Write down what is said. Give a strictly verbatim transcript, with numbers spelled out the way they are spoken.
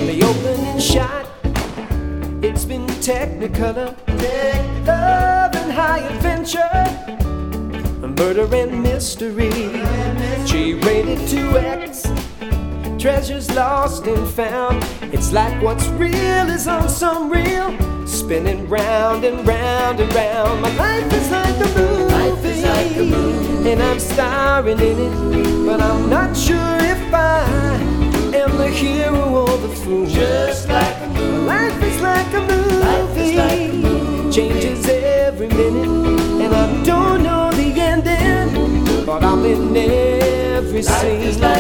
The opening shot, it's been Technicolor, love and high adventure, murder and mystery, G-rated two X, treasures lost and found. It's like what's real is on some reel, spinning round and round and round. My life is like a movie, life is like a movie, and I'm starring in it, but I'm not sure if I am the hero or the fool. Just like a movie, life is like a movie, life is like a movie, changes every minute, and I don't know the ending, but I'm in every scene.